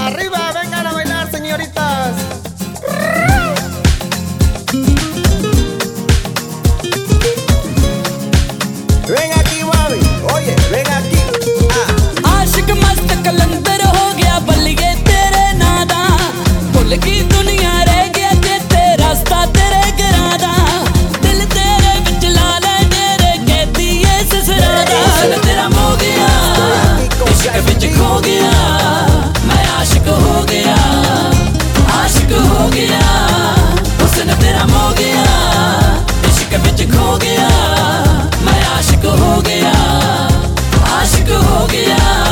Arriba, vengan a bailar, señoritas. Ven aquí, mami. Oye, ven aquí. आशिक मस्त कलंदर हो गया बल्लिए तेरे नादा, भुल की दुनिया रह गया ते रास्ता तेरे गिरादा, दिल तेरे बिच ला ले तेरे कहती है ससुरादा। तेरा हो गया इश्क बिच खो गया, मैं आशिक हो गया, आशिक हो गया। हुस्न तेरा हो गया इश्क बिच खो गया, मैं आशिक हो गया, आशिक हो गया।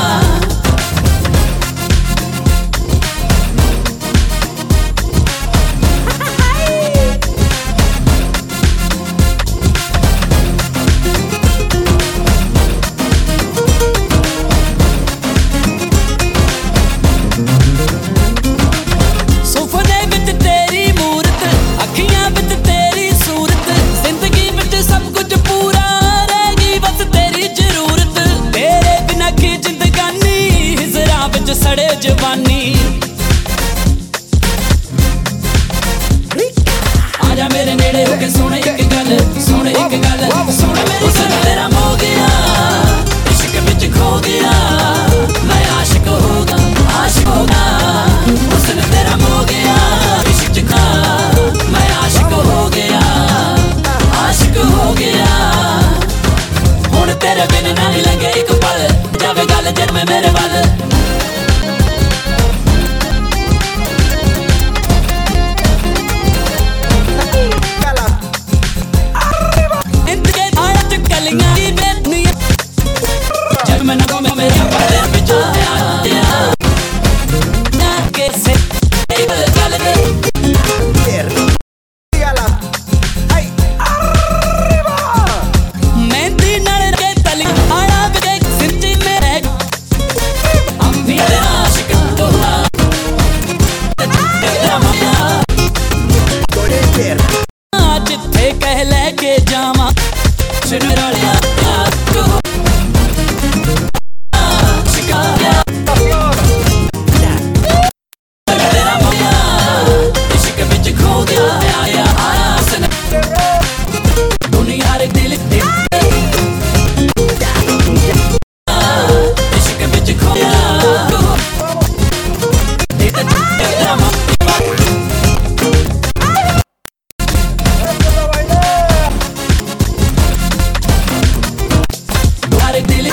सुपने विच तेरी मूरत, अखियां विच तेरी सूरत, जिंदगी विच सब कुछ पूरा रहेगी बस तेरी जरूरत। तेरे बिना की जिंदगानी हिजरा विच सड़े जवानी। आजा मेरे नेड़े होके सुन एक गल, सुन एक गल, सुन मेरी गल। तेरा हो गया इश्क विच खो गया, मैं आशिक होगा, आशिक होगा। हुस्न तेरा हो गया इश्क च खा, मैं आशिक हो गया, आशिक हो गया। हुण तेरे बिन नहीं लगे एक पल, जावे गल जन्म मेरे वल। जिथे कह लेके जावा इश्क बिच खो गया, दुनिया रे दिल इश्क बिच खो गया। दिल